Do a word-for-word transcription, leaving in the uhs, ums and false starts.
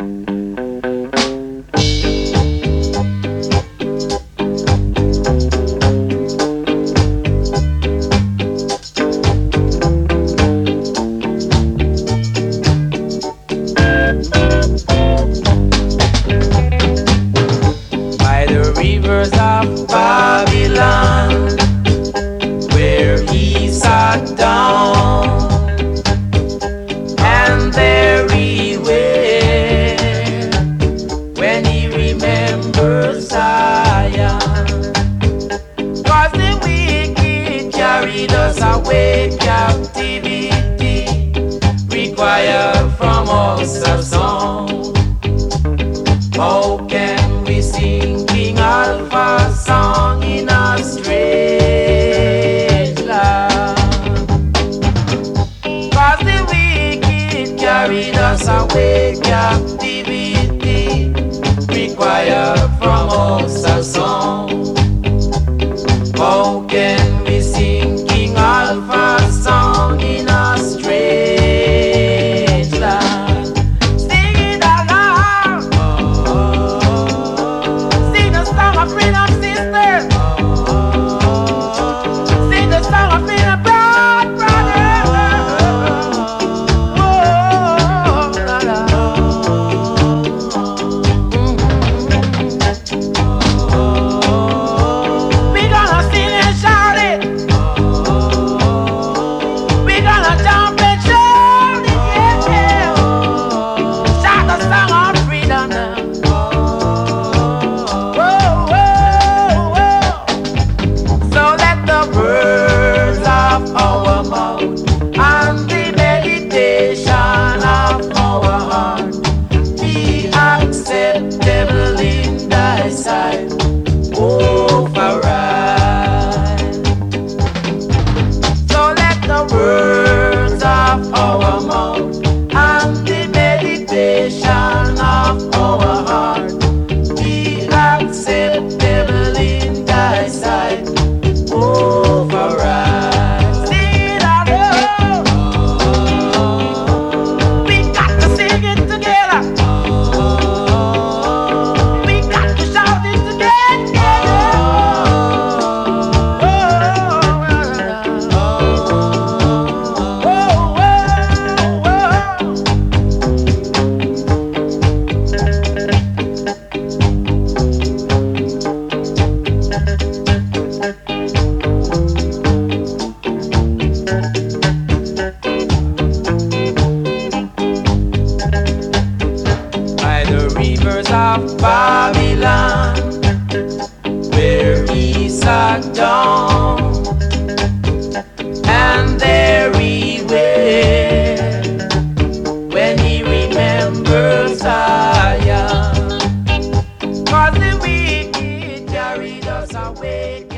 Rivers of Babylon, where he sat down, and there he wept when he remembered Zion. 'Cause the wicked carried us away, captivity required from us a song. How can we sing King Alpha's song in a strange land? 'Cause the wicked carried us away, captivity required from us a song. How can we sing King Alpha's song in a strange land? Sing it aloud. Sing the song of freedom, sisters. Sing the song of freedom, broad brothers. Oh, la, la. We gonna sing and shout it. We gonna jump and shout it, yeah. Shout the song of freedom now. Whoa, whoa, whoa. So let the words of our mouth and the meditation of our heart be acceptable in thy sight, oh, for right. So let the words of our mouth and the meditation of our heart be acceptable in thy sight, oh, for right. Sing it out loud. We got to sing it together. We got to shout it together. Oh, oh, oh, oh. By the rivers of Babylon, where he sat down, and there he wept when he remembered Zion. 'Cause the wicked carried us away.